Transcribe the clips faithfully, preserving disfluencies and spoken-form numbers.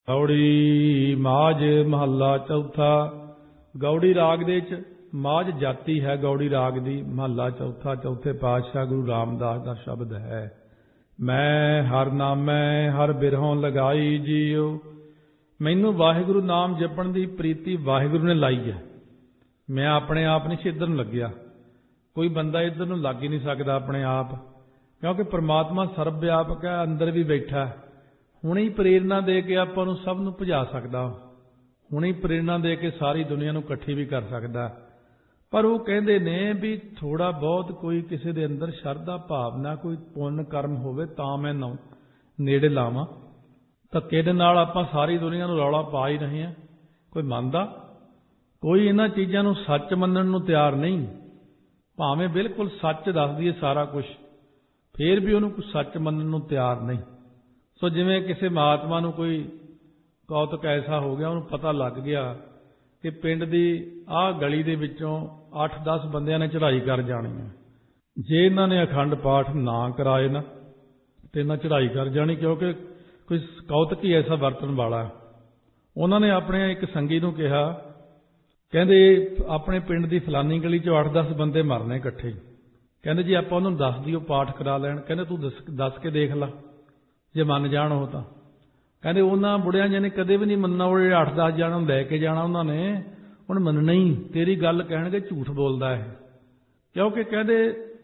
ਗੌੜੀ ਮਾਝ ਮਹੱਲਾ ਚੌਥਾ। ਗੌੜੀ ਰਾਗ ਦੇ ਵਿੱਚ ਮਾਝ ਜਾਤੀ ਹੈ ਗੌੜੀ ਰਾਗ ਦੀ। ਮਹੱਲਾ ਚੌਥਾ। ਚੌਥੇ ਪਾਤਸ਼ਾਹ ਗੁਰੂ ਰਾਮਦਾਸ ਦਾ ਸ਼ਬਦ ਹੈ। ਮੈਂ ਹਰ ਨਾਮੈ ਹਰ ਬਿਰਹੋਂ ਲਗਾਈ ਜੀਓ। ਮੈਨੂੰ ਵਾਹਿਗੁਰੂ ਨਾਮ ਜਪਣ ਦੀ ਪ੍ਰੀਤੀ ਵਾਹਿਗੁਰੂ ਨੇ ਲਾਈ ਹੈ। ਮੈਂ ਆਪਣੇ ਆਪ ਨਹੀਂ ਇੱਧਰ ਨੂੰ ਲੱਗਿਆ। ਕੋਈ ਬੰਦਾ ਇੱਧਰ ਨੂੰ ਲੱਗ ਹੀ ਨਹੀਂ ਸਕਦਾ ਆਪਣੇ ਆਪ, ਕਿਉਂਕਿ ਪਰਮਾਤਮਾ ਸਰਬ ਵਿਆਪਕ ਹੈ, ਅੰਦਰ ਵੀ ਬੈਠਾ। ਹੁਣੇ ਹੀ ਪ੍ਰੇਰਨਾ ਦੇ ਕੇ ਆਪਾਂ ਨੂੰ ਸਭ ਨੂੰ ਭਜਾ ਸਕਦਾ, ਹੁਣੇ ਹੀ ਪ੍ਰੇਰਨਾ ਦੇ ਕੇ ਸਾਰੀ ਦੁਨੀਆ ਨੂੰ ਇਕੱਠੀ ਵੀ ਕਰ ਸਕਦਾ। ਪਰ ਉਹ ਕਹਿੰਦੇ ਨੇ ਵੀ ਥੋੜਾ ਬਹੁਤ ਕੋਈ ਕਿਸੇ ਦੇ ਅੰਦਰ ਸ਼ਰਧਾ ਭਾਵਨਾ, ਕੋਈ ਪੁੰਨ ਕਰਮ ਹੋਵੇ ਤਾਂ ਮੈਂ ਨੇੜੇ ਲਾਵਾਂ। ਧੱਕੇ ਦੇ ਨਾਲ ਆਪਾਂ ਸਾਰੀ ਦੁਨੀਆ ਨੂੰ ਰੌਲਾ ਪਾ ਹੀ ਰਹੇ ਹਾਂ। ਕੋਈ ਮੰਨਦਾ? ਕੋਈ ਇਹਨਾਂ ਚੀਜ਼ਾਂ ਨੂੰ ਸੱਚ ਮੰਨਣ ਨੂੰ ਤਿਆਰ ਨਹੀਂ। ਭਾਵੇਂ ਬਿਲਕੁਲ ਸੱਚ ਦੱਸ ਦਈਏ ਸਾਰਾ ਕੁਝ, ਫੇਰ ਵੀ ਉਹਨੂੰ ਕੋਈ ਸੱਚ ਮੰਨਣ ਨੂੰ ਤਿਆਰ ਨਹੀਂ। ਸੋ ਜਿਵੇਂ ਕਿਸੇ ਮਹਾਤਮਾ ਨੂੰ ਕੋਈ ਕੌਤਕ ਐਸਾ ਹੋ ਗਿਆ, ਉਹਨੂੰ ਪਤਾ ਲੱਗ ਗਿਆ ਕਿ ਪਿੰਡ ਦੀ ਆਹ ਗਲੀ ਦੇ ਵਿੱਚੋਂ ਅੱਠ ਦਸ ਬੰਦਿਆਂ ਨੇ ਚੜ੍ਹਾਈ ਕਰ ਜਾਣੀ ਹੈ। ਜੇ ਇਹਨਾਂ ਨੇ ਅਖੰਡ ਪਾਠ ਨਾ ਕਰਾਏ ਨਾ ਤੇ ਇਹਨਾਂ ਚੜ੍ਹਾਈ ਕਰ ਜਾਣੀ, ਕਿਉਂਕਿ ਕੋਈ ਕੌਤਕ ਹੀ ਐਸਾ ਵਰਤਣ ਵਾਲਾ। ਉਹਨਾਂ ਨੇ ਆਪਣੇ ਇੱਕ ਸੰਗੀ ਨੂੰ ਕਿਹਾ, ਕਹਿੰਦੇ ਆਪਣੇ ਪਿੰਡ ਦੀ ਫਲਾਨੀ ਗਲੀ ਚੋਂ ਅੱਠ ਦਸ ਬੰਦੇ ਮਰਨੇ ਇਕੱਠੇ। ਕਹਿੰਦੇ ਜੀ ਆਪਾਂ ਉਹਨੂੰ ਦੱਸ ਦਿਓ ਪਾਠ ਕਰਾ ਲੈਣ। ਕਹਿੰਦੇ ਤੂੰ ਦੱਸ ਦੱਸ ਕੇ ਦੇਖ ਲਾ, ਜੇ ਮੰਨ ਜਾਣ ਉਹ ਤਾਂ। ਕਹਿੰਦੇ ਉਹਨਾਂ ਬੁੜਿਆਂ ਜਿਹਨੇ ਕਦੇ ਵੀ ਨਹੀਂ ਮੰਨਣਾ। ਉਹ ਜਿਹੜੇ ਅੱਠ ਦਸ ਜਾਣਾਂ ਨੂੰ ਲੈ ਕੇ ਜਾਣਾ ਉਹਨਾਂ ਨੇ, ਹੁਣ ਮੰਨਣਾ ਹੀ। ਤੇਰੀ ਗੱਲ ਕਹਿਣਗੇ ਝੂਠ ਬੋਲਦਾ ਹੈ। ਕਿਉਂਕਿ ਕਹਿੰਦੇ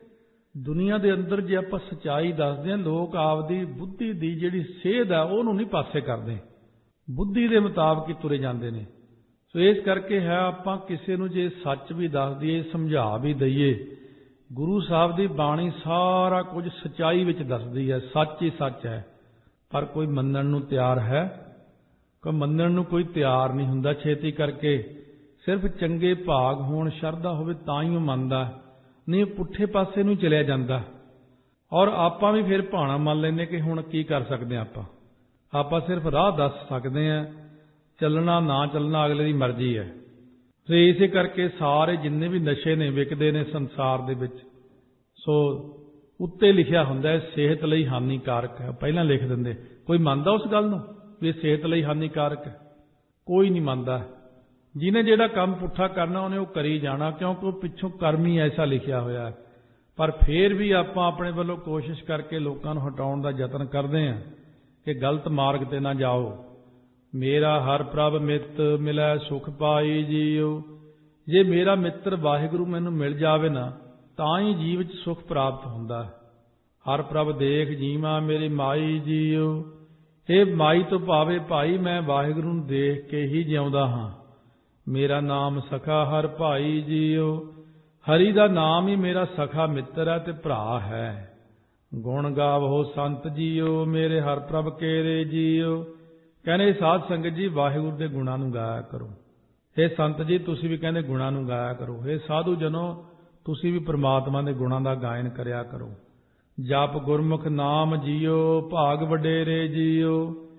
ਦੁਨੀਆ ਦੇ ਅੰਦਰ ਜੇ ਆਪਾਂ ਸੱਚਾਈ ਦੱਸਦੇ ਹਾਂ, ਲੋਕ ਆਪਦੀ ਬੁੱਧੀ ਦੀ ਜਿਹੜੀ ਸੇਧ ਹੈ ਉਹਨੂੰ ਨਹੀਂ ਪਾਸੇ ਕਰਦੇ, ਬੁੱਧੀ ਦੇ ਮੁਤਾਬਕ ਹੀ ਤੁਰੇ ਜਾਂਦੇ ਨੇ। ਸੋ ਇਸ ਕਰਕੇ ਹੈ ਆਪਾਂ ਕਿਸੇ ਨੂੰ ਜੇ ਸੱਚ ਵੀ ਦੱਸ ਦਈਏ, ਸਮਝਾ ਵੀ ਦਈਏ, ਗੁਰੂ ਸਾਹਿਬ ਦੀ ਬਾਣੀ ਸਾਰਾ ਕੁਝ ਸੱਚਾਈ ਵਿੱਚ ਦੱਸਦੀ ਹੈ, ਸੱਚ ਹੀ ਸੱਚ ਹੈ। ਪਰ ਕੋਈ ਮੰਨਣ ਨੂੰ ਤਿਆਰ ਹੈ? ਕੋਈ ਮੰਨਣ ਨੂੰ ਕੋਈ ਤਿਆਰ ਨਹੀਂ ਹੁੰਦਾ ਛੇਤੀ ਕਰਕੇ। ਸਿਰਫ ਚੰਗੇ ਭਾਗ ਹੋਣ, ਸ਼ਰਧਾ ਹੋਵੇ ਤਾਂ ਹੀ ਉਹ ਮੰਨਦਾ, ਨਹੀਂ ਪੁੱਠੇ ਪਾਸੇ ਨੂੰ ਚਲਿਆ ਜਾਂਦਾ। ਔਰ ਆਪਾਂ ਵੀ ਫਿਰ ਭਾਣਾ ਮੰਨ ਲੈਂਦੇ ਕਿ ਹੁਣ ਕੀ ਕਰ ਸਕਦੇ ਹਾਂ ਆਪਾਂ। ਆਪਾਂ ਸਿਰਫ ਰਾਹ ਦੱਸ ਸਕਦੇ ਹਾਂ, ਚੱਲਣਾ ਨਾ ਚੱਲਣਾ ਅਗਲੇ ਦੀ ਮਰਜ਼ੀ ਹੈ। ਤੇ ਇਸੇ ਕਰਕੇ ਸਾਰੇ ਜਿੰਨੇ ਵੀ ਨਸ਼ੇ ਨੇ ਵਿਕਦੇ ਨੇ ਸੰਸਾਰ ਦੇ ਵਿੱਚ, ਸੋ ਉੱਤੇ ਲਿਖਿਆ ਹੁੰਦਾ ਹੈ ਸਿਹਤ ਲਈ ਹਾਨੀਕਾਰਕ ਹੈ। ਪਹਿਲਾਂ ਲਿਖ ਦਿੰਦੇ। ਕੋਈ ਮੰਨਦਾ ਉਸ ਗੱਲ ਨੂੰ ਵੀ ਇਹ ਸਿਹਤ ਲਈ ਹਾਨੀਕਾਰਕ ਹੈ? ਕੋਈ ਨਹੀਂ ਮੰਨਦਾ। ਜਿਹਨੇ ਜਿਹੜਾ ਕੰਮ ਪੁੱਠਾ ਕਰਨਾ ਉਹਨੇ ਉਹ ਕਰੀ ਜਾਣਾ, ਕਿਉਂਕਿ ਉਹ ਪਿੱਛੋਂ ਕਰਮ ਹੀ ਐਸਾ ਲਿਖਿਆ ਹੋਇਆ ਹੈ। ਪਰ ਫੇਰ ਵੀ ਆਪਾਂ ਆਪਣੇ ਵੱਲੋਂ ਕੋਸ਼ਿਸ਼ ਕਰਕੇ ਲੋਕਾਂ ਨੂੰ ਹਟਾਉਣ ਦਾ ਯਤਨ ਕਰਦੇ ਹਾਂ ਕਿ ਗਲਤ ਮਾਰਗ ਤੇ ਨਾ ਜਾਓ। ਮੇਰਾ ਹਰ ਪ੍ਰਭ ਮਿੱਤ ਮਿਲੈ ਸੁਖ ਪਾਈ ਜੀਓ। ਜੇ ਮੇਰਾ ਮਿੱਤਰ ਵਾਹਿਗੁਰੂ ਮੈਨੂੰ ਮਿਲ ਜਾਵੇ ਨਾ, ਤਾਂ ਹੀ ਜੀਵ 'ਚ ਸੁਖ ਪ੍ਰਾਪਤ ਹੁੰਦਾ। ਹਰ ਪ੍ਰਭ ਦੇਖ ਜੀਵਾ ਮੇਰੀ ਮਾਈ ਜੀਓ। ਇਹ ਮਾਈ ਤੋਂ ਭਾਵੇ ਭਾਈ, ਮੈਂ ਵਾਹਿਗੁਰੂ ਨੂੰ ਦੇਖ ਕੇ ਹੀ ਜਿਉਂਦਾ ਹਾਂ। ਮੇਰਾ ਨਾਮ ਸਖਾ ਹਰ ਭਾਈ ਜੀਓ। ਹਰੀ ਦਾ ਨਾਮ ਹੀ ਮੇਰਾ ਸਖਾ ਮਿੱਤਰ ਹੈ ਤੇ ਭਰਾ ਹੈ। ਗੁਣ ਗਾਵੋ ਸੰਤ ਜੀਓ ਮੇਰੇ ਹਰ ਪ੍ਰਭ ਕੇਰੇ ਜੀਓ। ਕਹਿੰਦੇ ਸਾਧ ਸੰਗਤ ਜੀ ਵਾਹਿਗੁਰੂ ਦੇ ਗੁਣਾਂ ਨੂੰ ਗਾਇਆ ਕਰੋ। ਇਹ ਸੰਤ ਜੀ ਤੁਸੀਂ ਵੀ ਕਹਿੰਦੇ ਗੁਣਾਂ ਨੂੰ ਗਾਇਆ ਕਰੋ। ਇਹ ਸਾਧੂ ਜਨੋ ਤੁਸੀਂ ਵੀ ਪ੍ਰਮਾਤਮਾ ਦੇ ਗੁਣਾਂ ਦਾ ਗਾਇਨ ਕਰਿਆ ਕਰੋ। ਜਪ ਗੁਰਮੁਖ ਨਾਮ ਜੀਓ ਭਾਗ ਵਡੇਰੇ ਜੀਓ।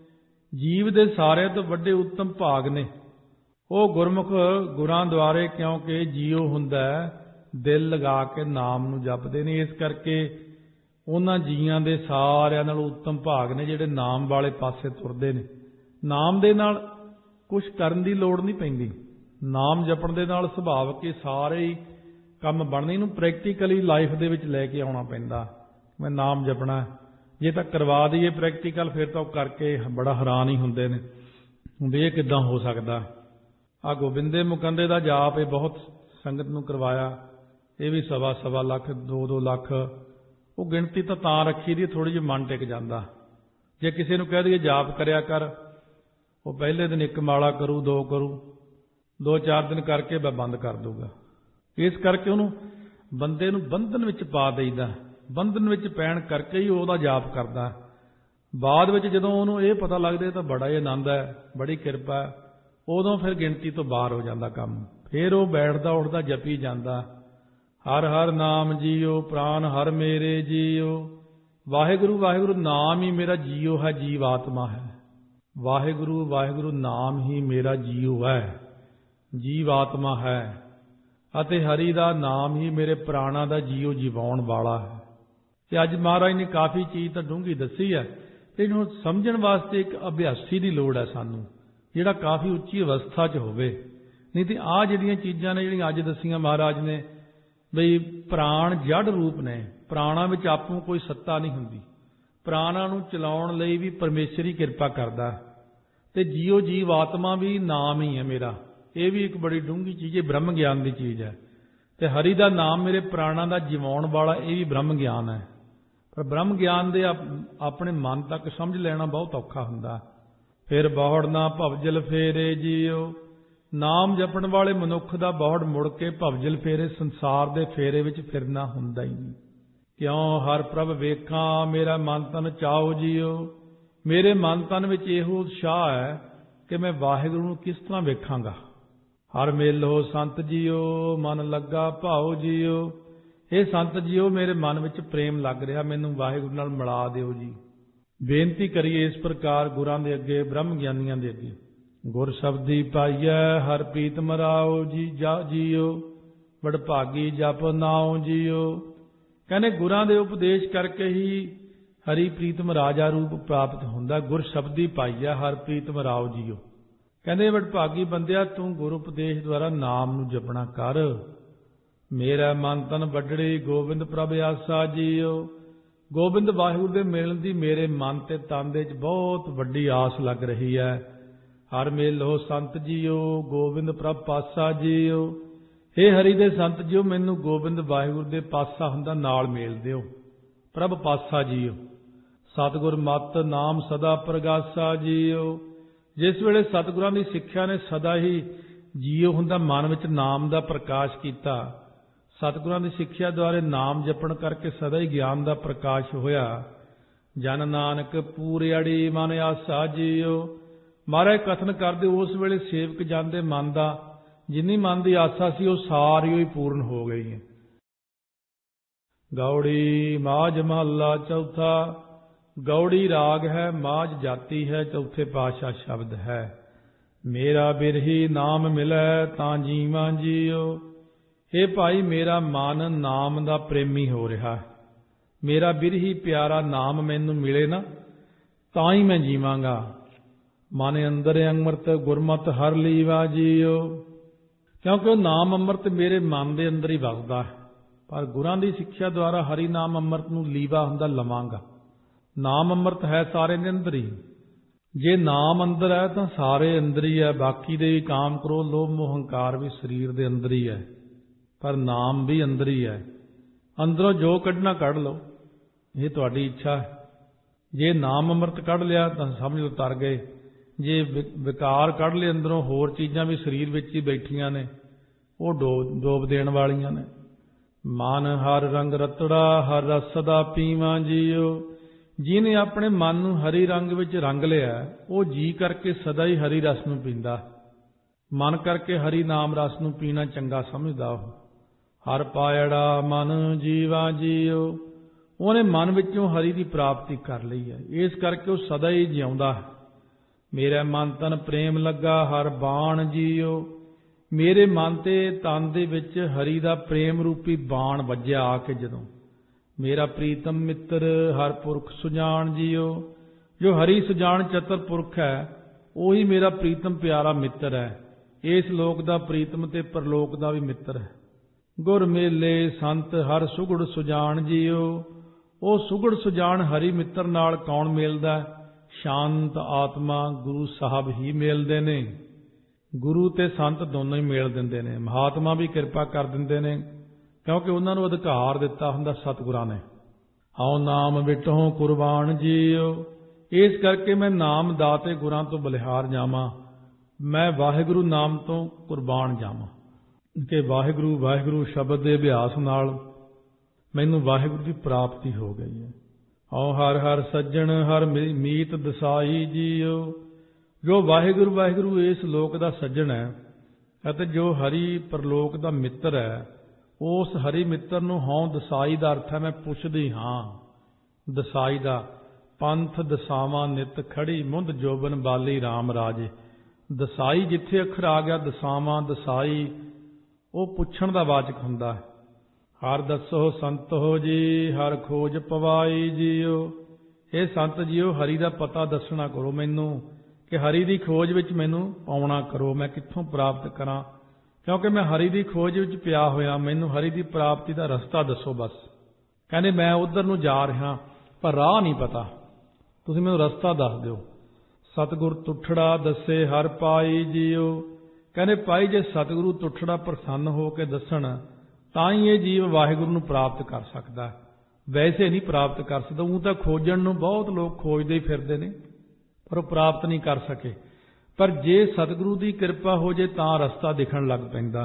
ਜੀਵ ਦੇ ਸਾਰਿਆਂ ਤੋਂ ਵੱਡੇ ਉੱਤਮ ਭਾਗ ਨੇ ਉਹ ਗੁਰਮੁਖ ਗੁਰਾਂ ਦੁਆਰੇ, ਕਿਉਂਕਿ ਜੀਓ ਹੁੰਦਾ ਦਿਲ ਲਗਾ ਕੇ ਨਾਮ ਨੂੰ ਜਪਦੇ ਨੇ। ਇਸ ਕਰਕੇ ਉਹਨਾਂ ਜੀਆਂ ਦੇ ਸਾਰਿਆਂ ਨਾਲੋਂ ਉੱਤਮ ਭਾਗ ਨੇ ਜਿਹੜੇ ਨਾਮ ਵਾਲੇ ਪਾਸੇ ਤੁਰਦੇ ਨੇ। ਨਾਮ ਦੇ ਨਾਲ ਕੁਛ ਕਰਨ ਦੀ ਲੋੜ ਨਹੀਂ ਪੈਂਦੀ। ਨਾਮ ਜਪਣ ਦੇ ਨਾਲ ਸੁਭਾਵਿਕ ਹੀ ਸਾਰੇ ਹੀ ਕੰਮ ਬਣਨੇ। ਨੂੰ ਪ੍ਰੈਕਟੀਕਲੀ ਲਾਈਫ ਦੇ ਵਿੱਚ ਲੈ ਕੇ ਆਉਣਾ ਪੈਂਦਾ। ਮੈਂ ਨਾਮ ਜਪਣਾ, ਜੇ ਤਾਂ ਕਰਵਾ ਦਈਏ ਪ੍ਰੈਕਟੀਕਲ, ਫਿਰ ਤਾਂ ਉਹ ਕਰਕੇ ਬੜਾ ਹੈਰਾਨ ਹੀ ਹੁੰਦੇ ਨੇ, ਹੁੰਦੇ ਇਹ ਕਿੱਦਾਂ ਹੋ ਸਕਦਾ। ਆਹ ਗੋਬਿੰਦੇ ਮੁਕੰਦੇ ਦਾ ਜਾਪ ਇਹ ਬਹੁਤ ਸੰਗਤ ਨੂੰ ਕਰਵਾਇਆ। ਇਹ ਵੀ ਸਵਾ ਸਵਾ ਲੱਖ ਦੋ ਦੋ ਲੱਖ ਉਹ ਗਿਣਤੀ ਤਾਂ ਤਾਂ ਰੱਖੀ ਦੀ ਥੋੜ੍ਹੀ ਜਿਹੀ ਮਨ ਟਿਕ ਜਾਂਦਾ। ਜੇ ਕਿਸੇ ਨੂੰ ਕਹਿ ਦਈਏ ਜਾਪ ਕਰਿਆ ਕਰ, ਉਹ ਪਹਿਲੇ ਦਿਨ ਇੱਕ ਮਾਲਾ ਕਰੂ, ਦੋ ਕਰੂ, ਦੋ ਚਾਰ ਦਿਨ ਕਰਕੇ ਮੈਂ ਬੰਦ ਕਰ ਦੂਗਾ। ਇਸ ਕਰਕੇ ਉਹਨੂੰ ਬੰਦੇ ਨੂੰ ਬੰਧਨ ਵਿੱਚ ਪਾ ਦੇਈਦਾ। ਬੰਧਨ ਵਿੱਚ ਪੈਣ ਕਰਕੇ ਹੀ ਉਹਦਾ ਜਾਪ ਕਰਦਾ। ਬਾਅਦ ਵਿੱਚ ਜਦੋਂ ਉਹਨੂੰ ਇਹ ਪਤਾ ਲੱਗਦਾ ਤਾਂ ਬੜਾ ਹੀ ਆਨੰਦ ਹੈ, ਬੜੀ ਕਿਰਪਾ ਹੈ, ਉਦੋਂ ਫਿਰ ਗਿਣਤੀ ਤੋਂ ਬਾਹਰ ਹੋ ਜਾਂਦਾ ਕੰਮ। ਫਿਰ ਉਹ ਬੈਠਦਾ ਉੱਠਦਾ ਜਪੀ ਜਾਂਦਾ। ਹਰ ਹਰ ਨਾਮ ਜੀਓ ਪ੍ਰਾਨ ਹਰ ਮੇਰੇ ਜੀਓ। ਵਾਹਿਗੁਰੂ ਵਾਹਿਗੁਰੂ ਨਾਮ ਹੀ ਮੇਰਾ ਜੀਓ ਹੈ, ਜੀਵ ਆਤਮਾ ਹੈ। ਵਾਹਿਗੁਰੂ ਵਾਹਿਗੁਰੂ ਨਾਮ ਹੀ ਮੇਰਾ ਜੀਓ ਹੈ, ਜੀਵ ਆਤਮਾ ਹੈ। ਅਤੇ ਹਰੀ ਦਾ ਨਾਮ ਹੀ ਮੇਰੇ ਪ੍ਰਾਣਾਂ ਦਾ ਜੀਓ ਜੀਵਾਉਣ ਵਾਲਾ ਹੈ। ਤੇ ਅੱਜ ਮਹਾਰਾਜ ਨੇ ਕਾਫੀ ਚੀਜ਼ ਤਾਂ ਡੂੰਘੀ ਦੱਸੀ ਹੈ, ਇਹਨੂੰ ਸਮਝਣ ਵਾਸਤੇ ਇੱਕ ਅਭਿਆਸੀ ਦੀ ਲੋੜ ਹੈ ਸਾਨੂੰ, ਜਿਹੜਾ ਕਾਫੀ ਉੱਚੀ ਅਵਸਥਾ 'ਚ ਹੋਵੇ। ਨਹੀਂ ਤੇ ਆਹ ਜਿਹੜੀਆਂ ਚੀਜ਼ਾਂ ਨੇ ਜਿਹੜੀਆਂ ਅੱਜ ਦੱਸੀਆਂ ਮਹਾਰਾਜ ਨੇ, ਬਈ ਪ੍ਰਾਣ ਜੜ ਰੂਪ ਨੇ, ਪ੍ਰਾਣਾਂ ਵਿੱਚ ਆਪੂ ਕੋਈ ਸੱਤਾ ਨਹੀਂ ਹੁੰਦੀ। ਪ੍ਰਾਣਾਂ ਨੂੰ ਚਲਾਉਣ ਲਈ ਵੀ ਪਰਮੇਸ਼ਰ ਹੀ ਕਿਰਪਾ ਕਰਦਾ, ਤੇ ਜੀਓ ਜੀਵ ਆਤਮਾ ਵੀ ਨਾਮ ਹੀ ਹੈ ਮੇਰਾ। ਇਹ ਵੀ ਇੱਕ ਬੜੀ ਡੂੰਘੀ ਚੀਜ਼ ਹੈ, ਬ੍ਰਹਮ ਗਿਆਨ ਦੀ ਚੀਜ਼ ਹੈ। ਤੇ ਹਰੀ ਦਾ ਨਾਮ ਮੇਰੇ ਪ੍ਰਾਣਾਂ ਦਾ ਜਿਵਾਉਣ ਵਾਲਾ, ਇਹ ਵੀ ਬ੍ਰਹਮ ਗਿਆਨ ਹੈ। ਪਰ ਬ੍ਰਹਮ ਗਿਆਨ ਦੇ ਆਪਣੇ ਮਨ ਤੱਕ ਸਮਝ ਲੈਣਾ ਬਹੁਤ ਔਖਾ ਹੁੰਦਾ। ਫਿਰ ਬਹੁੜ ਨਾ ਭਵਜਲ ਫੇਰੇ ਜੀਓ, ਨਾਮ ਜਪਣ ਵਾਲੇ ਮਨੁੱਖ ਦਾ ਬਹੁੜ ਮੁੜ ਕੇ ਭਵਜਲ ਫੇਰੇ, ਸੰਸਾਰ ਦੇ ਫੇਰੇ ਵਿੱਚ ਫਿਰਨਾ ਹੁੰਦਾ ਹੀ ਨਹੀਂ। ਕਿਉਂ ਹਰ ਪ੍ਰਭ ਵੇਖਾਂ ਮੇਰਾ ਮਨ ਤਨ ਚਾਓ ਜੀਓ, ਮੇਰੇ ਮਨ ਤਨ ਵਿੱਚ ਇਹੋ ਉਤਸ਼ਾਹ ਹੈ ਕਿ ਮੈਂ ਵਾਹਿਗੁਰੂ ਨੂੰ ਕਿਸ ਤਰ੍ਹਾਂ ਵੇਖਾਂਗਾ। ਹਰ ਮੇਲੋ ਸੰਤ ਜੀਓ, ਮਨ ਲੱਗਾ ਭਾਓ ਜੀਓ। ਇਹ ਸੰਤ ਜੀਓ, ਮੇਰੇ ਮਨ ਵਿੱਚ ਪ੍ਰੇਮ ਲੱਗ ਰਿਹਾ, ਮੈਨੂੰ ਵਾਹਿਗੁਰੂ ਨਾਲ ਮਿਲਾ ਦਿਓ ਜੀ। ਬੇਨਤੀ ਕਰੀਏ ਇਸ ਪ੍ਰਕਾਰ ਗੁਰਾਂ ਦੇ ਅੱਗੇ, ਬ੍ਰਹਮ ਗਿਆਨੀਆਂ ਦੇ ਅੱਗੇ। ਗੁਰ ਸ਼ਬਦੀ ਪਾਈਐ ਹਰ ਪ੍ਰੀਤ ਮਰਾਓ ਜੀ ਜਾ ਜੀਓ, ਵਡਭਾਗੀ ਜਪ ਨਾਉ ਜੀਓ। ਕਹਿੰਦੇ ਗੁਰਾਂ ਦੇ ਉਪਦੇਸ਼ ਕਰਕੇ ਹੀ ਹਰੀ ਪ੍ਰੀਤਮ ਰਾਜਾ ਰੂਪ ਪ੍ਰਾਪਤ ਹੁੰਦਾ। ਗੁਰ ਸ਼ਬਦੀ ਪਾਈਐ ਹਰ ਪ੍ਰੀਤਮ ਰਾਓ ਜੀਓ। ਕਹਿੰਦੇ ਵਡਭਾਗੀ ਬੰਦਿਆ, ਤੂੰ ਗੁਰ ਉਪਦੇਸ਼ ਦੁਆਰਾ ਨਾਮ ਨੂੰ ਜਪਣਾ ਕਰ। ਮੇਰਾ ਮਨ ਤਨ ਵੱਡੜੀ ਗੋਬਿੰਦ ਪ੍ਰਭ ਆਸਾ ਜੀਓ। ਗੋਬਿੰਦ ਵਾਹਿਗੁਰੂ ਦੇ ਮਿਲਣ ਦੀ ਮੇਰੇ ਮਨ ਤੇ ਤਨ ਦੇ ਵਿੱਚ ਬਹੁਤ ਵੱਡੀ ਆਸ ਲੱਗ ਰਹੀ ਹੈ। ਹਰ ਮੇਲੋ ਸੰਤ ਜੀਓ, ਗੋਬਿੰਦ ਪ੍ਰਭ ਪਾਸਾ ਜੀਓ। ਇਹ ਹਰੀ ਦੇ ਸੰਤ ਜੀਓ, ਮੈਨੂੰ ਗੋਬਿੰਦ ਵਾਹਿਗੁਰੂ ਦੇ ਪਾਸਾ ਹੁੰਦਾ ਨਾਲ ਮੇਲ ਦਿਓ। ਪ੍ਰਭ ਪਾਸਾ ਜੀਓ। ਸਤਿਗੁਰ ਮਤ ਨਾਮ ਸਦਾ ਪ੍ਰਗਾਸਾ ਜੀਓ। ਜਿਸ ਵੇਲੇ ਸਤਿਗੁਰਾਂ ਦੀ ਸਿੱਖਿਆ ਨੇ ਸਦਾ ਹੀ ਜੀਓ ਹੁੰਦਾ ਮਨ ਵਿੱਚ ਨਾਮ ਦਾ ਪ੍ਰਕਾਸ਼ ਕੀਤਾ, ਸਤਿਗੁਰਾਂ ਦੀ ਸਿੱਖਿਆ ਦੁਆਰੇ ਨਾਮ ਜਪਣ ਕਰਕੇ ਸਦਾ ਹੀ ਗਿਆਨ ਦਾ ਪ੍ਰਕਾਸ਼ ਹੋਇਆ। ਜਨ ਨਾਨਕ ਪੂਰਿਆੜੀ ਮਨ ਆਸਾ ਜੀਓ। ਮਹਾਰਾਜ ਕਥਨ ਕਰਦੇ ਉਸ ਵੇਲੇ ਸੇਵਕ ਜਾਂਦੇ ਮਨ ਦਾ ਜਿੰਨੀ ਮਨ ਦੀ ਆਸਾ ਸੀ ਉਹ ਸਾਰੀ ਹੀ ਪੂਰਨ ਹੋ ਗਈ ਹੈ। ਗੌੜੀ ਮਾਝ ਮਹੱਲਾ ਚੌਥਾ। ਗੌੜੀ ਰਾਗ ਹੈ, ਮਾਝ ਜਾਤੀ ਹੈ, ਚੌਥੇ ਪਾਤਸ਼ਾਹ ਸ਼ਬਦ ਹੈ। ਮੇਰਾ ਬਿਰਹੀ ਨਾਮ ਮਿਲੈ ਤਾਂ ਜੀਵਾਂ ਜੀਓ। ਇਹ ਭਾਈ ਮੇਰਾ ਮਨ ਨਾਮ ਦਾ ਪ੍ਰੇਮੀ ਹੋ ਰਿਹਾ ਹੈ। ਮੇਰਾ ਬਿਰਹੀ ਪਿਆਰਾ ਨਾਮ ਮੈਨੂੰ ਮਿਲੇ ਨਾ ਤਾਂ ਹੀ ਮੈਂ ਜੀਵਾਂਗਾ। ਮਨ ਅੰਦਰ ਅੰਮ੍ਰਿਤ ਗੁਰਮਤਿ ਹਰ ਲੀਵਾ ਜੀਓ। ਕਿਉਂਕਿ ਉਹ ਨਾਮ ਅੰਮ੍ਰਿਤ ਮੇਰੇ ਮਨ ਦੇ ਅੰਦਰ ਹੀ ਵਸਦਾ ਹੈ। ਪਰ ਗੁਰਾਂ ਦੀ ਸਿੱਖਿਆ ਦੁਆਰਾ ਹਰੀ ਨਾਮ ਅੰਮ੍ਰਿਤ ਨੂੰ ਲੀਵਾ ਹੁੰਦਾ ਲਵਾਂਗਾ। ਨਾਮ ਅੰਮ੍ਰਿਤ ਹੈ ਸਾਰੇ ਦੇ ਅੰਦਰ ਹੀ। ਜੇ ਨਾਮ ਅੰਦਰ ਹੈ ਤਾਂ ਸਾਰੇ ਅੰਦਰ ਹੀ ਹੈ। ਬਾਕੀ ਦੇ ਕਾਮ ਕ੍ਰੋਧ ਲੋਭ ਮੋਹ ਹੰਕਾਰ ਵੀ ਸਰੀਰ ਦੇ ਅੰਦਰ ਹੀ ਹੈ, ਪਰ ਨਾਮ ਵੀ ਅੰਦਰ ਹੀ ਹੈ। ਅੰਦਰੋਂ ਜੋ ਕੱਢਣਾ ਕੱਢ ਲਓ, ਇਹ ਤੁਹਾਡੀ ਇੱਛਾ ਹੈ। ਜੇ ਨਾਮ ਅੰਮ੍ਰਿਤ ਕੱਢ ਲਿਆ ਤਾਂ ਸਮਝ ਲਓ ਤਰ ਗਏ। ਜੇ ਵਿਕਾਰ ਕੱਢ ਲਏ ਅੰਦਰੋਂ, ਹੋਰ ਚੀਜ਼ਾਂ ਵੀ ਸਰੀਰ ਵਿੱਚ ਹੀ ਬੈਠੀਆਂ ਨੇ, ਉਹ ਡੋਬ ਡੋਬ ਦੇਣ ਵਾਲੀਆਂ ਨੇ। ਮਨ ਹਰ ਰੰਗ ਰਤੜਾ ਹਰ ਰਸ ਦਾ ਪੀਵਾਂ ਜੀਓ। ਜਿਹਨੇ ਆਪਣੇ ਮਨ ਨੂੰ ਹਰੀ ਰੰਗ ਵਿੱਚ ਰੰਗ ਲਿਆ, ਉਹ ਜੀ ਕਰਕੇ ਸਦਾ ਹੀ ਹਰੀ ਰਸ ਨੂੰ ਪੀਂਦਾ। ਮਨ ਕਰਕੇ ਹਰੀ ਨਾਮ ਰਸ ਨੂੰ ਪੀਣਾ ਚੰਗਾ ਸਮਝਦਾ। ਉਹ ਹਰ ਪਾਇੜਾ ਮਨ ਜੀਵਾ ਜੀਓ। ਉਹਨੇ ਮਨ ਵਿੱਚੋਂ ਹਰੀ ਦੀ ਪ੍ਰਾਪਤੀ ਕਰ ਲਈ ਹੈ, ਇਸ ਕਰਕੇ ਉਹ ਸਦਾ ਹੀ ਜਿਉਂਦਾ ਹੈ। ਮੇਰਾ ਮਨ ਤਨ ਪ੍ਰੇਮ ਲੱਗਾ ਹਰ ਬਾਣ ਜੀਓ। ਮੇਰੇ ਮਨ ਤੇ ਤਨ ਦੇ ਵਿੱਚ ਹਰੀ ਦਾ ਪ੍ਰੇਮ ਰੂਪੀ ਬਾਣ ਵੱਜਿਆ ਆ ਕੇ ਜਦੋਂ। ਮੇਰਾ ਪ੍ਰੀਤਮ ਮਿੱਤਰ ਹਰ ਪੁਰਖ ਸੁਜਾਨ ਜੀਓ। ਜੋ ਹਰੀ ਸੁਜਾਨ ਚਤਰ ਪੁਰਖ ਹੈ, ਉਹੀ ਮੇਰਾ ਪ੍ਰੀਤਮ ਪਿਆਰਾ ਮਿੱਤਰ ਹੈ। ਇਸ ਲੋਕ ਦਾ ਪ੍ਰੀਤਮ ਤੇ ਪਰਲੋਕ ਦਾ ਵੀ ਮਿੱਤਰ ਹੈ। ਗੁਰ ਮੇਲੇ ਸੰਤ ਹਰ ਸੁਗੜ ਸੁਜਾਨ ਜੀਓ। ਉਹ ਸੁਗੜ ਸੁਜਾਨ ਹਰੀ ਮਿੱਤਰ ਨਾਲ ਕੌਣ ਮਿਲਦਾ? ਸ਼ਾਂਤ ਆਤਮਾ ਗੁਰੂ ਸਾਹਿਬ ਹੀ ਮਿਲਦੇ ਨੇ। ਗੁਰੂ ਤੇ ਸੰਤ ਦੋਨੋਂ ਹੀ ਮੇਲ ਦਿੰਦੇ ਨੇ। ਮਹਾਤਮਾ ਵੀ ਕਿਰਪਾ ਕਰ ਦਿੰਦੇ ਨੇ, ਕਿਉਂਕਿ ਉਹਨਾਂ ਨੂੰ ਅਧਿਕਾਰ ਦਿੱਤਾ ਹੁੰਦਾ ਸਤਿਗੁਰਾਂ ਨੇ। ਹਉ ਨਾਮ ਵਿਟਹੁ ਕੁਰਬਾਨ ਜੀਓ। ਇਸ ਕਰਕੇ ਮੈਂ ਨਾਮ ਦਾਤੇ ਗੁਰਾਂ ਤੋਂ ਬਲਿਹਾਰ ਜਾਵਾਂ, ਮੈਂ ਵਾਹਿਗੁਰੂ ਨਾਮ ਤੋਂ ਕੁਰਬਾਨ ਜਾਵਾਂ। ਕਿ ਵਾਹਿਗੁਰੂ ਵਾਹਿਗੁਰੂ ਸ਼ਬਦ ਦੇ ਅਭਿਆਸ ਨਾਲ ਮੈਨੂੰ ਵਾਹਿਗੁਰੂ ਦੀ ਪ੍ਰਾਪਤੀ ਹੋ ਗਈ ਹੈ। ਹਉ ਹਰ ਹਰ ਸੱਜਣ ਹਰ ਮੀਤ ਦਸਾਈ ਜੀਓ। ਜੋ ਵਾਹਿਗੁਰੂ ਵਾਹਿਗੁਰੂ ਇਸ ਲੋਕ ਦਾ ਸੱਜਣ ਹੈ ਅਤੇ ਜੋ ਹਰੀ ਪਰਲੋਕ ਦਾ ਮਿੱਤਰ ਹੈ, ਉਸ ਹਰੀ ਮਿੱਤਰ ਨੂੰ ਹਉ ਦਸਾਈ ਦਾ ਅਰਥ ਹੈ ਮੈਂ ਪੁੱਛਦੀ ਹਾਂ। ਦਸਾਈ ਦਾ ਪੰਥ ਦਸਾਵਾਂ ਨਿਤ ਖੜੀ ਮੁੰਦ ਜੋਬਨ ਬਾਲੀ ਰਾਮ ਰਾਜੇ। ਦਸਾਈ ਜਿੱਥੇ ਅੱਖਰ ਆ ਗਿਆ, ਦਸਾਵਾਂ ਦਸਾਈ, ਉਹ ਪੁੱਛਣ ਦਾ ਵਾਚਕ ਹੁੰਦਾ ਹੈ। ਹਰ ਦੱਸੋ ਸੰਤੋ ਜੀ ਹਰ ਖੋਜ ਪਵਾਈ ਜੀਓ। ਇਹ ਸੰਤ ਜੀਓ ਹਰੀ ਦਾ ਪਤਾ ਦੱਸਣਾ ਕਰੋ ਮੈਨੂੰ, ਕਿ ਹਰੀ ਦੀ ਖੋਜ ਵਿੱਚ ਮੈਨੂੰ ਪਾਉਣਾ ਕਰੋ, ਮੈਂ ਕਿੱਥੋਂ ਪ੍ਰਾਪਤ ਕਰਾਂ, ਕਿਉਂਕਿ ਮੈਂ ਹਰੀ ਦੀ ਖੋਜ ਵਿੱਚ ਪਿਆ ਹੋਇਆ, ਮੈਨੂੰ ਹਰੀ ਦੀ ਪ੍ਰਾਪਤੀ ਦਾ ਰਸਤਾ ਦੱਸੋ ਬਸ। ਕਹਿੰਦੇ ਮੈਂ ਉਧਰ ਨੂੰ ਜਾ ਰਿਹਾ ਪਰ ਰਾਹ ਨਹੀਂ ਪਤਾ, ਤੁਸੀਂ ਮੈਨੂੰ ਰਸਤਾ ਦੱਸ ਦਿਓ। ਸਤਿਗੁਰ ਤੁਠੜਾ ਦੱਸੇ ਹਰ ਪਾਈ ਜੀਓ। ਕਹਿੰਦੇ ਭਾਈ ਜੇ ਸਤਿਗੁਰੂ ਤੁਠੜਾ ਪ੍ਰਸੰਨ ਹੋ ਕੇ ਦੱਸਣ ਤਾਂ ਹੀ ਇਹ ਜੀਵ ਵਾਹਿਗੁਰੂ ਨੂੰ ਪ੍ਰਾਪਤ ਕਰ ਸਕਦਾ, ਵੈਸੇ ਨਹੀਂ ਪ੍ਰਾਪਤ ਕਰ ਸਕਦਾ। ਉਹ ਤਾਂ ਖੋਜਣ ਨੂੰ ਬਹੁਤ ਲੋਕ ਖੋਜਦੇ ਹੀ ਫਿਰਦੇ ਨੇ ਪਰ ਉਹ ਪ੍ਰਾਪਤ ਨਹੀਂ ਕਰ ਸਕੇ। ਪਰ ਜੇ ਸਤਿਗੁਰੂ ਦੀ ਕਿਰਪਾ ਹੋ ਜੇ ਤਾਂ ਰਸਤਾ ਦਿਖਣ ਲੱਗ ਪੈਂਦਾ।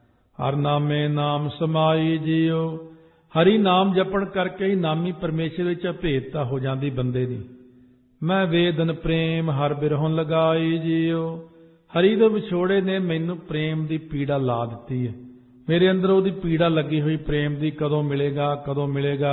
ਹਰ ਨਾਮੇ ਨਾਮ ਸਮਾਈ ਜੀਓ। ਹਰੀ ਨਾਮ ਜਪਣ ਕਰਕੇ ਹੀ ਨਾਮੀ ਪਰਮੇਸ਼ਰ ਵਿੱਚ ਅਭੇਦਤਾ ਹੋ ਜਾਂਦੀ ਬੰਦੇ ਦੀ। ਮੈਂ ਵੇਦਨ ਪ੍ਰੇਮ ਹਰ ਬਿਰਹੋਂ ਲਗਾਈ ਜੀਓ। ਹਰੀ ਦੇ ਵਿਛੋੜੇ ਨੇ ਮੈਨੂੰ ਪ੍ਰੇਮ ਦੀ ਪੀੜਾ ਲਾ ਦਿੱਤੀ ਹੈ, ਮੇਰੇ ਅੰਦਰ ਉਹਦੀ ਪੀੜਾ ਲੱਗੀ ਹੋਈ ਪ੍ਰੇਮ ਦੀ, ਕਦੋਂ ਮਿਲੇਗਾ ਕਦੋਂ ਮਿਲੇਗਾ।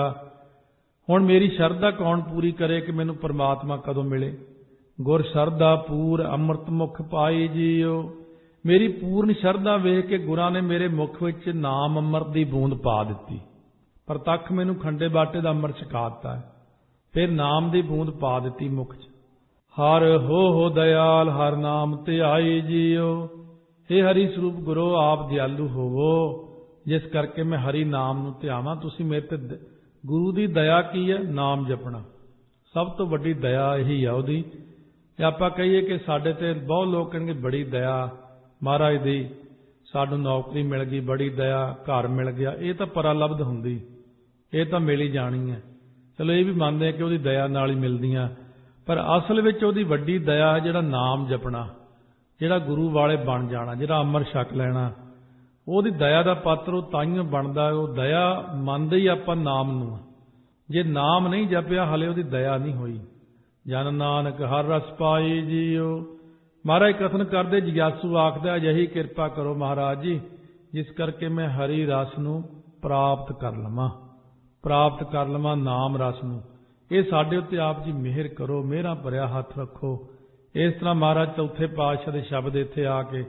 ਹੁਣ ਮੇਰੀ ਸ਼ਰਧਾ ਕੌਣ ਪੂਰੀ ਕਰੇ ਕਿ ਮੈਨੂੰ ਪਰਮਾਤਮਾ ਕਦੋਂ ਮਿਲੇ। ਗੁਰ ਸ਼ਰਧਾ ਪੂਰ ਅੰਮ੍ਰਿਤ ਮੁਖ ਪਾਈ ਜੀਓ। ਮੇਰੀ ਪੂਰਨ ਸ਼ਰਧਾ ਵੇਖ ਕੇ ਗੁਰਾਂ ਨੇ ਮੇਰੇ ਮੁਖ ਵਿੱਚ ਨਾਮ ਅੰਮ੍ਰਿਤ ਦੀ ਬੂੰਦ ਪਾ ਦਿੱਤੀ। ਪ੍ਰਤੱਖ ਮੈਨੂੰ ਖੰਡੇ ਬਾਟੇ ਦਾ ਅੰਮ੍ਰਿਤ ਛਕਾ ਦਿੱਤਾ ਹੈ, ਫਿਰ ਨਾਮ ਦੀ ਬੂੰਦ ਪਾ ਦਿੱਤੀ ਮੁਖ 'ਚ। ਹਰ ਹੋ ਹੋ ਦਇਆਲ ਹਰ ਨਾਮ ਧਿਆਈ ਜੀਓ। हे ਹਰੀ ਸਰੂਪ ਗੁਰੂ ਆਪ ਦਿਆਲੂ ਹੋਵੋ, ਜਿਸ ਕਰਕੇ ਮੈਂ ਹਰੀ ਨਾਮ ਨੂੰ ਧਿਆਵਾਂ। ਤੁਸੀਂ ਮੇਰੇ ਤੇ ਗੁਰੂ ਦੀ ਦਇਆ ਕੀ ਹੈ? ਨਾਮ ਜਪਣਾ। ਸਭ ਤੋਂ ਵੱਡੀ ਦਇਆ ਇਹੀ ਆ ਉਹਦੀ। ਜੇ ਆਪਾਂ ਕਹੀਏ ਕਿ ਸਾਡੇ ਤੇ ਬਹੁਤ ਲੋਕ ਕਹਿਣਗੇ ਬੜੀ ਦਇਆ ਮਹਾਰਾਜ ਦੀ, ਸਾਨੂੰ ਨੌਕਰੀ ਮਿਲ ਗਈ, ਬੜੀ ਦਇਆ, ਘਰ ਮਿਲ ਗਿਆ, ਇਹ ਤਾਂ ਪਰਾਲਬਧ ਹੁੰਦੀ, ਇਹ ਤਾਂ ਮਿਲ ਹੀ ਜਾਣੀ ਹੈ। ਚਲੋ ਇਹ ਵੀ ਮੰਨਦੇ ਆ ਕਿ ਉਹਦੀ ਦਇਆ ਨਾਲ ਹੀ ਮਿਲਦੀਆਂ, ਪਰ ਅਸਲ ਵਿੱਚ ਉਹਦੀ ਵੱਡੀ ਦਇਆ ਹੈ ਜਿਹੜਾ ਨਾਮ ਜਪਣਾ, ਜਿਹੜਾ ਗੁਰੂ ਵਾਲੇ ਬਣ ਜਾਣਾ, ਜਿਹੜਾ ਅੰਮ੍ਰਿਤ ਛਕ ਲੈਣਾ। ਉਹਦੀ ਦਇਆ ਦਾ ਪਾਤਰ ਉਹ ਤਾਈਓ ਬਣਦਾ। ਉਹ ਦਇਆ ਮੰਨਦੇ ਹੀ ਆਪਾਂ ਨਾਮ ਨੂੰ, ਜੇ ਨਾਮ ਨਹੀਂ ਜਪਿਆ ਹਲੇ ਉਹਦੀ ਦਇਆ ਨਹੀਂ ਹੋਈ। ਜਨ ਨਾਨਕ ਹਰ ਰਸ ਪਾਈ ਜੀਓ। ਮਹਾਰਾਜ ਕਥਨ ਕਰਦੇ, ਜਗਿਆਸੂ ਆਖਦਾ ਅਜਿਹੀ ਕਿਰਪਾ ਕਰੋ ਮਹਾਰਾਜ ਜੀ ਜਿਸ ਕਰਕੇ ਮੈਂ ਹਰੀ ਰਸ ਨੂੰ ਪ੍ਰਾਪਤ ਕਰ ਲਵਾਂ, ਪ੍ਰਾਪਤ ਕਰ ਲਵਾਂ ਨਾਮ ਰਸ ਨੂੰ। ਇਹ ਸਾਡੇ ਉੱਤੇ ਆਪ ਜੀ ਮਿਹਰ ਕਰੋ, ਮਿਹਰਾਂ ਭਰਿਆ ਹੱਥ ਰੱਖੋ। ਇਸ ਤਰ੍ਹਾਂ ਮਹਾਰਾਜ ਚੌਥੇ ਪਾਤਸ਼ਾਹ ਦੇ ਸ਼ਬਦ ਇੱਥੇ ਆ ਕੇ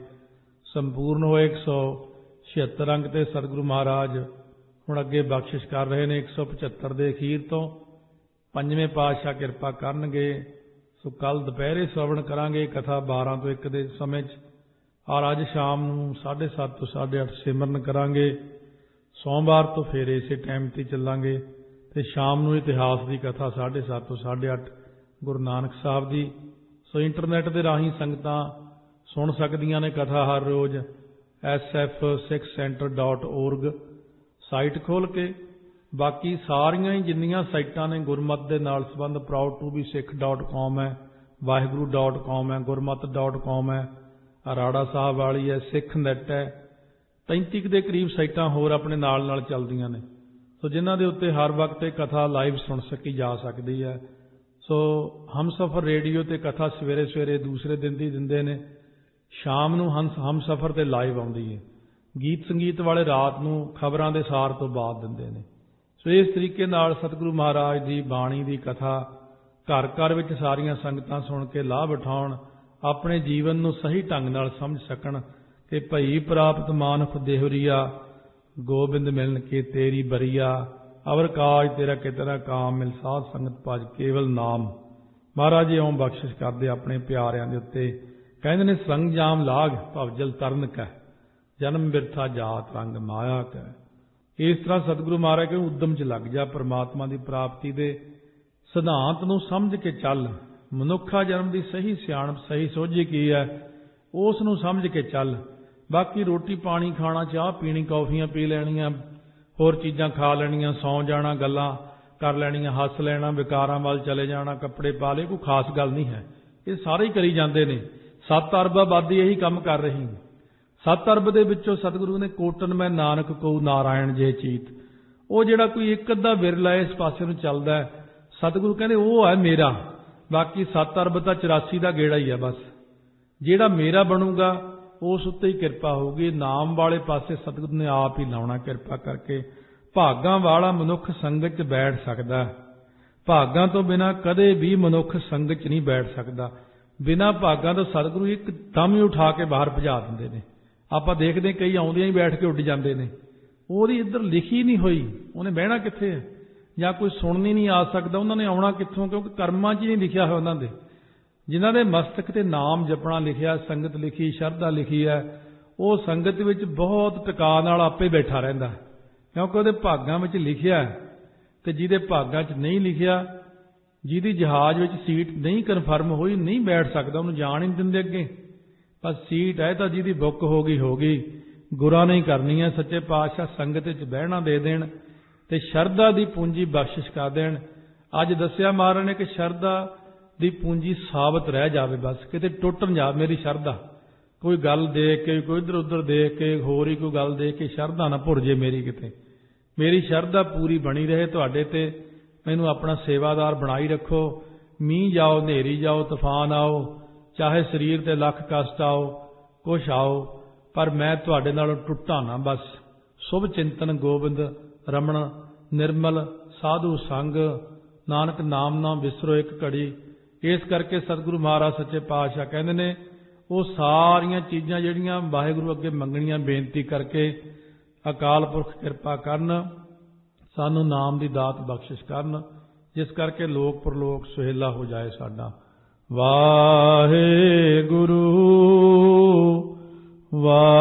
ਸੰਪੂਰਨ ਹੋਏ। ਇੱਕ ਸੌ ਛਿਹੱਤਰ ਅੰਗ ਤੇ ਸਤਿਗੁਰੂ ਮਹਾਰਾਜ ਹੁਣ ਅੱਗੇ ਬਖਸ਼ਿਸ਼ ਕਰ ਰਹੇ ਨੇ। ਇੱਕ ਸੌ ਪਝੱਤਰ ਦੇ ਅਖੀਰ ਤੋਂ ਪੰਜਵੇਂ ਪਾਤਸ਼ਾਹ ਕਿਰਪਾ ਕਰਨਗੇ। ਸੋ ਕੱਲ ਦੁਪਹਿਰੇ ਸ਼ਰਵਣ ਕਰਾਂਗੇ ਕਥਾ ਬਾਰਾਂ ਤੋਂ ਇੱਕ ਦੇ ਸਮੇਂ 'ਚ, ਔਰ ਅੱਜ ਸ਼ਾਮ ਨੂੰ ਸਾਢੇ ਸੱਤ ਤੋਂ ਸਾਢੇ ਅੱਠ ਸਿਮਰਨ ਕਰਾਂਗੇ। ਸੋਮਵਾਰ ਤੋਂ ਫਿਰ ਇਸੇ ਟਾਈਮ 'ਤੇ ਚੱਲਾਂਗੇ ਤੇ ਸ਼ਾਮ ਨੂੰ ਇਤਿਹਾਸ ਦੀ ਕਥਾ ਸਾਢੇ ਸੱਤ ਤੋਂ ਸਾਢੇ ਅੱਠ ਗੁਰੂ ਨਾਨਕ ਸਾਹਿਬ ਦੀ। ਸੋ ਇੰਟਰਨੈਟ ਦੇ ਰਾਹੀਂ ਸੰਗਤਾਂ ਸੁਣ ਸਕਦੀਆਂ ਨੇ ਕਥਾ ਹਰ ਰੋਜ਼ S F Sikh centre dot org site ਖੋਲ੍ਹ ਕੇ। ਬਾਕੀ ਸਾਰੀਆਂ ਹੀ ਜਿੰਨੀਆਂ ਸਾਈਟਾਂ ਨੇ ਗੁਰਮਤਿ ਦੇ ਨਾਲ ਸੰਬੰਧ, proud to be Sikh dot com ਹੈ, ਵਾਹਿਗੁਰੂ ਡਾਟ ਕਾਮ ਹੈ, ਗੁਰਮਤਿ ਡਾਟ ਕਾਮ ਹੈ, ਅਰਾੜਾ ਸਾਹਿਬ ਵਾਲੀ ਹੈ, ਸਿੱਖ ਨੈੱਟ ਹੈ, ਪੈਂਤੀ ਦੇ ਕਰੀਬ ਸਾਈਟਾਂ ਹੋਰ ਆਪਣੇ ਨਾਲ ਨਾਲ ਚੱਲਦੀਆਂ ਨੇ। ਸੋ ਜਿਨ੍ਹਾਂ ਦੇ ਉੱਤੇ ਹਰ ਵਕਤ ਇਹ ਕਥਾ ਲਾਈਵ ਸੁਣ ਸਕੀ ਜਾ ਸਕਦੀ ਹੈ। ਸੋ ਹਮਸਫਰ ਰੇਡੀਓ ਤੇ ਕਥਾ ਸਵੇਰੇ ਸਵੇਰੇ ਦੂਸਰੇ ਦਿਨ ਦੀ ਦਿੰਦੇ ਨੇ, ਸ਼ਾਮ ਨੂੰ ਹਮ ਹਮਸਫਰ ਤੇ ਲਾਈਵ ਆਉਂਦੀ ਹੈ। ਗੀਤ ਸੰਗੀਤ ਵਾਲੇ ਰਾਤ ਨੂੰ ਖਬਰਾਂ ਦੇ ਸਾਰ ਤੋਂ ਬਾਅਦ ਦਿੰਦੇ ਨੇ। ਸੋ ਇਸ ਤਰੀਕੇ ਨਾਲ ਸਤਿਗੁਰੂ ਮਹਾਰਾਜ ਦੀ ਬਾਣੀ ਦੀ ਕਥਾ ਘਰ ਘਰ ਵਿੱਚ ਸਾਰੀਆਂ ਸੰਗਤਾਂ ਸੁਣ ਕੇ ਲਾਭ ਉਠਾਉਣ, ਆਪਣੇ ਜੀਵਨ ਨੂੰ ਸਹੀ ਢੰਗ ਨਾਲ ਸਮਝ ਸਕਣ ਕਿ ਭਈ ਪ੍ਰਾਪਤ ਮਾਨੁਖ ਦੇਹੁਰੀਆ, ਗੋਬਿੰਦ ਮਿਲਨ ਕੇ ਤੇਰੀ ਬਰੀਆ, ਅਵਰ ਕਾਜ ਤੇਰਾ ਕਿਤਨਾ ਕਾਮ, ਮਿਲ ਸਾਧ ਸੰਗਤ ਭਜ ਕੇਵਲ ਨਾਮ। ਮਹਾਰਾਜ ਇਉਂ ਬਖਸ਼ਿਸ਼ ਕਰਦੇ ਆਪਣੇ ਪਿਆਰਿਆਂ ਦੇ ਉੱਤੇ। ਕਹਿੰਦੇ ਨੇ ਸੰਗ ਜਾਮ ਲਾਗ ਭਵਜਲ ਤਰਨ ਕੈ, ਜਨਮ ਬਿਰਥਾ ਜਾਤ ਰੰਗ ਮਾਇਆ ਕੈ। ਇਸ ਤਰ੍ਹਾਂ ਸਤਿਗੁਰੂ ਮਹਾਰਾਜ ਕਹਿੰਦੇ ਉਦਮ 'ਚ ਲੱਗ ਜਾ, ਪਰਮਾਤਮਾ ਦੀ ਪ੍ਰਾਪਤੀ ਦੇ ਸਿਧਾਂਤ ਨੂੰ ਸਮਝ ਕੇ ਚੱਲ। ਮਨੁੱਖਾ ਜਨਮ ਦੀ ਸਹੀ ਸਿਆਣਪ, ਸਹੀ ਸੋਝੀ ਕੀ ਹੈ ਉਸ ਨੂੰ ਸਮਝ ਕੇ ਚੱਲ। ਬਾਕੀ ਰੋਟੀ ਪਾਣੀ ਖਾਣਾ, ਚਾਹ ਪੀਣੀ, ਕੌਫੀਆਂ ਪੀ ਲੈਣੀਆਂ, ਹੋਰ ਚੀਜ਼ਾਂ ਖਾ ਲੈਣੀਆਂ, ਸੌਂ ਜਾਣਾ, ਗੱਲਾਂ ਕਰ ਲੈਣੀਆਂ, ਹੱਸ ਲੈਣਾ, ਵਿਕਾਰਾਂ ਵੱਲ ਚਲੇ ਜਾਣਾ, ਕੱਪੜੇ ਪਾ ਲਏ, ਕੋਈ ਖਾਸ ਗੱਲ ਨਹੀਂ ਹੈ। ਇਹ ਸਾਰੇ ਹੀ ਕਰੀ ਜਾਂਦੇ ਨੇ। ਸੱਤ ਅਰਬ ਆਬਾਦੀ ਇਹੀ ਕੰਮ ਕਰ ਰਹੀ। ਸੱਤ ਅਰਬ ਦੇ ਵਿੱਚੋਂ ਸਤਿਗੁਰੂ ਨੇ ਕੋਟਨ ਮੈਂ ਨਾਨਕ ਕਉ ਨਾਰਾਇਣ ਜੇ ਚੀਤ, ਉਹ ਜਿਹੜਾ ਕੋਈ ਇੱਕ ਅੱਧਾ ਵਿਰਲਾ ਇਸ ਪਾਸੇ ਨੂੰ ਚੱਲਦਾ, ਸਤਿਗੁਰੂ ਕਹਿੰਦੇ ਉਹ ਹੈ ਮੇਰਾ। ਬਾਕੀ ਸੱਤ ਅਰਬ ਤਾਂ ਚੁਰਾਸੀ ਦਾ ਗੇੜਾ ਹੀ ਹੈ ਬਸ। ਜਿਹੜਾ ਮੇਰਾ ਬਣੂਗਾ ਉਸ ਉੱਤੇ ਹੀ ਕਿਰਪਾ ਹੋਊਗੀ। ਨਾਮ ਵਾਲੇ ਪਾਸੇ ਸਤਿਗੁਰੂ ਨੇ ਆਪ ਹੀ ਲਾਉਣਾ ਕਿਰਪਾ ਕਰਕੇ। ਭਾਗਾਂ ਵਾਲਾ ਮਨੁੱਖ ਸੰਗਤ 'ਚ ਬੈਠ ਸਕਦਾ, ਭਾਗਾਂ ਤੋਂ ਬਿਨਾਂ ਕਦੇ ਵੀ ਮਨੁੱਖ ਸੰਗਤ 'ਚ ਨਹੀਂ ਬੈਠ ਸਕਦਾ। ਬਿਨਾਂ ਭਾਗਾਂ ਤੋਂ ਸਤਿਗੁਰੂ ਇੱਕ ਦਮ ਹੀ ਉਠਾ ਕੇ ਬਾਹਰ ਭਜਾ ਦਿੰਦੇ ਨੇ। ਆਪਾਂ ਦੇਖਦੇ ਕਈ ਆਉਂਦਿਆਂ ਹੀ ਬੈਠ ਕੇ ਉੱਡ ਜਾਂਦੇ ਨੇ। ਉਹਦੀ ਇੱਧਰ ਲਿਖੀ ਨਹੀਂ ਹੋਈ, ਉਹਨੇ ਬਹਿਣਾ ਕਿੱਥੇ ਹੈ। ਜਾਂ ਕੋਈ ਸੁਣਨ ਹੀ ਨਹੀਂ ਆ ਸਕਦਾ, ਉਹਨਾਂ ਨੇ ਆਉਣਾ ਕਿੱਥੋਂ? ਕਿਉਂਕਿ ਕਰਮਾਂ 'ਚ ਹੀ ਨਹੀਂ ਲਿਖਿਆ ਹੋਇਆ ਉਹਨਾਂ ਦੇ। ਜਿਨ੍ਹਾਂ ਦੇ ਮਸਤਕ ਤੇ ਨਾਮ ਜਪਣਾ ਲਿਖਿਆ, ਸੰਗਤ ਲਿਖੀ, ਸ਼ਰਧਾ ਲਿਖੀ ਹੈ, ਉਹ ਸੰਗਤ ਵਿੱਚ ਬਹੁਤ ਟਿਕਾ ਨਾਲ ਆਪੇ ਬੈਠਾ ਰਹਿੰਦਾ, ਕਿਉਂਕਿ ਉਹਦੇ ਭਾਗਾਂ ਵਿੱਚ ਲਿਖਿਆ। ਤੇ ਜਿਹਦੇ ਭਾਗਾਂ 'ਚ ਨਹੀਂ ਲਿਖਿਆ, ਜਿਹਦੀ ਜਹਾਜ਼ ਵਿੱਚ ਸੀਟ ਨਹੀਂ ਕਨਫਰਮ ਹੋਈ, ਨਹੀਂ ਬੈਠ ਸਕਦਾ, ਉਹਨੂੰ ਜਾਣ ਹੀ ਨਹੀਂ ਦਿੰਦੇ ਅੱਗੇ। ਬਸ ਸੀਟ ਹੈ ਤਾਂ ਜਿਹਦੀ ਬੁੱਕ ਹੋ ਗਈ ਹੋ ਗਈ, ਗੁਰਾਂ ਨੇ ਹੀ ਕਰਨੀ ਹੈ। ਸੱਚੇ ਪਾਤਸ਼ਾਹ ਸੰਗਤ ਵਿੱਚ ਬਹਿਣਾ ਦੇ ਦੇਣ ਤੇ ਸ਼ਰਧਾ ਦੀ ਪੂੰਜੀ ਬਖਸ਼ਿਸ਼ ਕਰ ਦੇਣ। ਅੱਜ ਦੱਸਿਆ ਮਹਾਰਾਜ ਨੇ ਕਿ ਸ਼ਰਧਾ ਦੀ ਪੂੰਜੀ ਸਾਬਤ ਰਹਿ ਜਾਵੇ, ਬਸ ਕਿਤੇ ਟੁੱਟ ਨਾ ਜਾਵੇ ਮੇਰੀ ਸ਼ਰਧਾ। ਕੋਈ ਗੱਲ ਦੇਖ ਕੇ, ਕੋਈ ਇੱਧਰ ਉੱਧਰ ਦੇਖ ਕੇ, ਹੋਰ ਹੀ ਕੋਈ ਗੱਲ ਦੇਖ ਕੇ ਸ਼ਰਧਾ ਨਾ ਭੁਰ ਜੇ ਮੇਰੀ ਕਿਤੇ। ਮੇਰੀ ਸ਼ਰਧਾ ਪੂਰੀ ਬਣੀ ਰਹੇ ਤੁਹਾਡੇ ਤੇ। ਮੈਨੂੰ ਆਪਣਾ ਸੇਵਾਦਾਰ ਬਣਾਈ ਰੱਖੋ। ਮੀਂਹ ਜਾਓ, ਹਨੇਰੀ ਜਾਓ, ਤੂਫਾਨ ਆਓ, ਚਾਹੇ ਸਰੀਰ ਤੇ ਲੱਖ ਕਸ਼ਟ ਆਓ, ਕੁਛ ਆਓ, ਪਰ ਮੈਂ ਤੁਹਾਡੇ ਨਾਲੋਂ ਟੁੱਟਾਂ ਨਾ। ਬਸ ਸ਼ੁਭ ਚਿੰਤਨ ਗੋਬਿੰਦ ਰਮਣ ਨਿਰਮਲ ਸਾਧੂ ਸੰਗ, ਨਾਨਕ ਨਾਮ ਨਾ ਵਿਸਰੋ ਇੱਕ ਘੜੀ। ਇਸ ਕਰਕੇ ਸਤਿਗੁਰੂ ਮਹਾਰਾਜ ਸੱਚੇ ਪਾਤਸ਼ਾਹ ਕਹਿੰਦੇ ਨੇ, ਉਹ ਸਾਰੀਆਂ ਚੀਜ਼ਾਂ ਜਿਹੜੀਆਂ ਵਾਹਿਗੁਰੂ ਅੱਗੇ ਮੰਗਣੀਆਂ, ਬੇਨਤੀ ਕਰਕੇ ਅਕਾਲ ਪੁਰਖ ਕਿਰਪਾ ਕਰਨ, ਸਾਨੂੰ ਨਾਮ ਦੀ ਦਾਤ ਬਖਸ਼ਿਸ਼ ਕਰਨ, ਜਿਸ ਕਰਕੇ ਲੋਕ ਪਰਲੋਕ ਸੁਹੇਲਾ ਹੋ ਜਾਏ ਸਾਡਾ। ਵਾਹਿਗੁਰੂ ਵਾਹਿਗੁਰੂ।